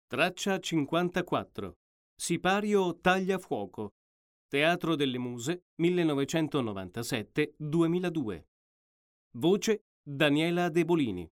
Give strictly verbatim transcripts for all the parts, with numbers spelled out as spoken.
Traccia cinquantaquattro. Sipario Tagliafuoco. Teatro delle Muse, millenovecentonovantasette duemiladue. Voce Daniela De Bolini.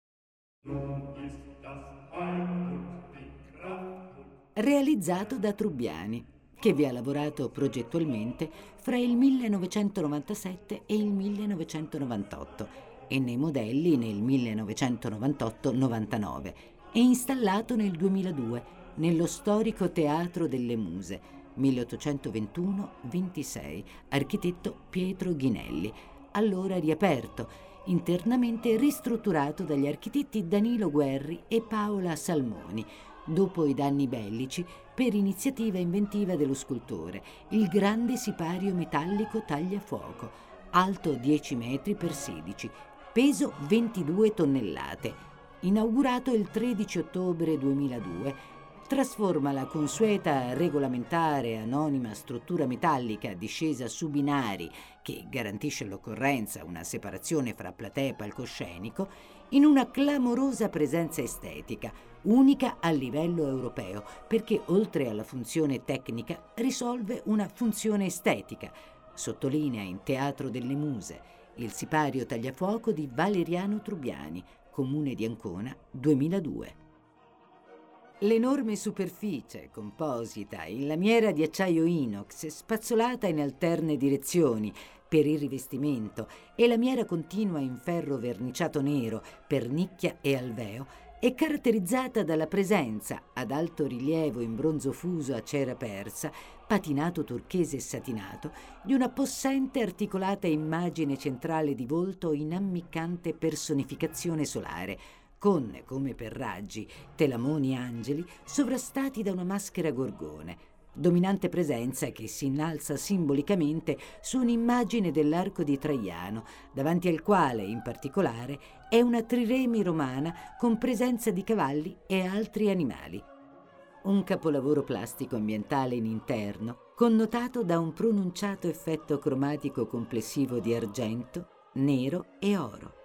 Realizzato da Trubbiani, che vi ha lavorato progettualmente fra il millenovecentonovantasette e il millenovecentonovantotto e nei modelli nel millenovecentonovantotto novantanove e installato nel duemiladue nello storico Teatro delle Muse, milleottocentoventuno ventisei, architetto Pietro Ghinelli, allora riaperto, internamente ristrutturato dagli architetti Danilo Guerri e Paola Salmoni, dopo i danni bellici, per iniziativa inventiva dello scultore, il grande sipario metallico tagliafuoco, alto dieci metri per sedici, peso ventidue tonnellate, inaugurato il tredici ottobre duemiladue, trasforma la consueta regolamentare anonima struttura metallica discesa su binari, che garantisce all'occorrenza una separazione fra platea e palcoscenico, in una clamorosa presenza estetica, unica a livello europeo, perché oltre alla funzione tecnica risolve una funzione estetica, sottolinea in Teatro delle Muse, il sipario tagliafuoco di Valeriano Trubbiani, Comune di Ancona, duemiladue. L'enorme superficie composita in lamiera di acciaio inox, spazzolata in alterne direzioni per il rivestimento, e lamiera continua in ferro verniciato nero per nicchia e alveo, è caratterizzata dalla presenza, ad alto rilievo in bronzo fuso a cera persa, patinato turchese e satinato, di una possente articolata immagine centrale di volto in ammiccante personificazione solare, con, come per raggi, telamoni angeli sovrastati da una maschera gorgone, dominante presenza che si innalza simbolicamente su un'immagine dell'Arco di Traiano, davanti al quale, in particolare, è una triremi romana con presenza di cavalli e altri animali. Un capolavoro plastico ambientale in interno, connotato da un pronunciato effetto cromatico complessivo di argento, nero e oro.